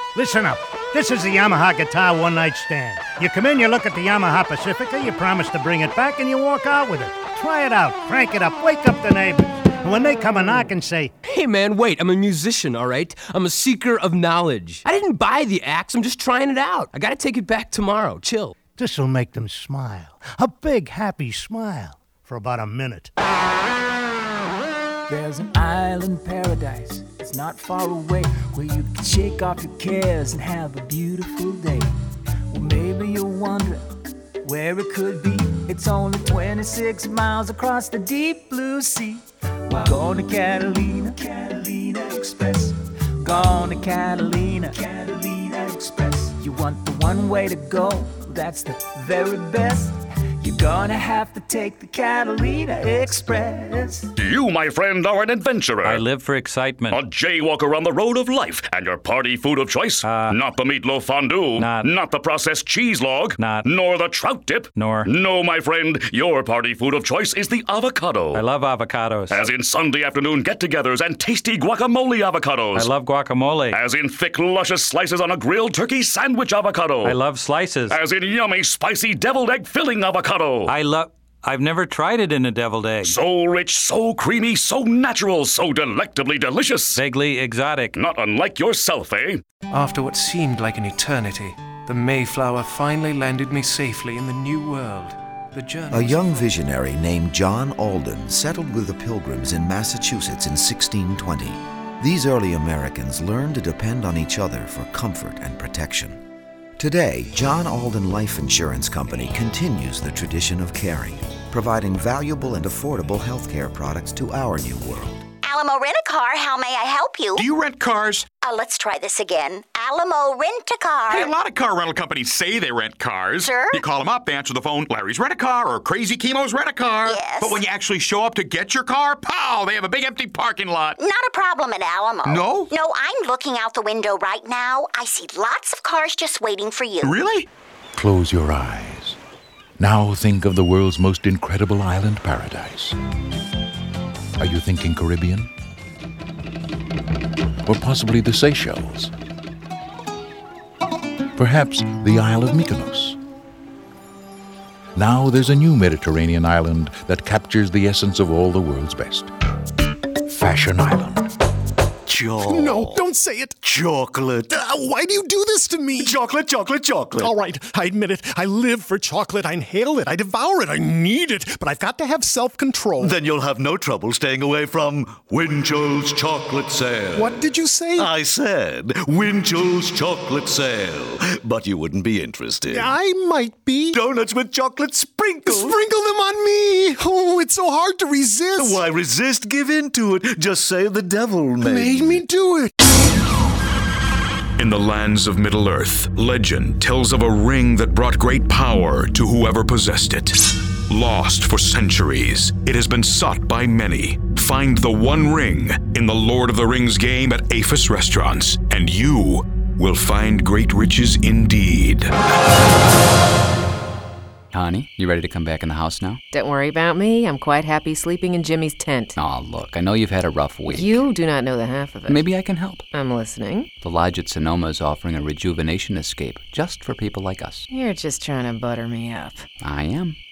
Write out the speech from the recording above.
Listen up. This is the Yamaha Guitar one-night stand. You come in, you look at the Yamaha Pacifica, you promise to bring it back, and you walk out with it. Try it out, crank it up, wake up the neighbors. And when they come and knock and say, "Hey man, wait, I'm a musician, all right? I'm a seeker of knowledge. I didn't buy the axe, I'm just trying it out. I gotta take it back tomorrow, chill." This'll make them smile. A big, happy smile for about a minute. There's an island paradise, it's not far away, where you can shake off your cares and have a beautiful day. Well, maybe you're wondering where it could be. It's only 26 miles across the deep blue sea. We're going to Catalina, Catalina Express. Going to Catalina, Catalina Express. You want the one way to go, that's the very best. You're gonna have to take the Catalina Express. You, my friend, are an adventurer. I live for excitement. A jaywalker on the road of life. And your party food of choice? Not the meatloaf fondue. Not the processed cheese log. Nor the trout dip. No, my friend, your party food of choice is the avocado. I love avocados. As in Sunday afternoon get-togethers and tasty guacamole avocados. I love guacamole. As in thick, luscious slices on a grilled turkey sandwich avocado. I love slices. As in yummy, spicy deviled egg filling avocado. I've never tried it in a deviled egg. So rich, so creamy, so natural, so delectably delicious. Vaguely exotic. Not unlike yourself, eh? After what seemed like an eternity, the Mayflower finally landed me safely in the New World. The journey. A young visionary named John Alden settled with the Pilgrims in Massachusetts in 1620. These early Americans learned to depend on each other for comfort and protection. Today, John Alden Life Insurance Company continues the tradition of caring, providing valuable and affordable health care products to our new world. Alamo Rent-A-Car, how may I help you? Do you rent cars? Let's try this again. Alamo Rent-A-Car. Hey, a lot of car rental companies say they rent cars. Sure. You call them up, they answer the phone, Larry's Rent-A-Car or Crazy Chemo's Rent-A-Car. Yes. But when you actually show up to get your car, pow, they have a big empty parking lot. Not a problem at Alamo. No? No, I'm looking out the window right now. I see lots of cars just waiting for you. Really? Close your eyes. Now think of the world's most incredible island paradise. Are you thinking Caribbean? Or possibly the Seychelles? Perhaps the Isle of Mykonos? Now there's a new Mediterranean island that captures the essence of all the world's best. Fashion Island. No, don't say it. Chocolate. Why do you do this to me? Chocolate, chocolate, chocolate. All right, I admit it. I live for chocolate. I inhale it. I devour it. I need it. But I've got to have self-control. Then you'll have no trouble staying away from Winchell's Chocolate Sale. What did you say? I said Winchell's Chocolate Sale. But you wouldn't be interested. I might be. Donuts with chocolate sprinkles. Sprinkle them on me. Oh, it's so hard to resist. Why resist? Give in to it. Just say the devil made me do it. In the lands of Middle-earth, legend tells of a ring that brought great power to whoever possessed it. Lost for centuries, it has been sought by many. Find the One Ring in the Lord of the Rings game at Aphis Restaurants, and you will find great riches indeed. Honey, you ready to come back in the house now? Don't worry about me. I'm quite happy sleeping in Jimmy's tent. Oh, look, I know you've had a rough week. You do not know the half of it. Maybe I can help. I'm listening. The Lodge at Sonoma is offering a rejuvenation escape just for people like us. You're just trying to butter me up. I am.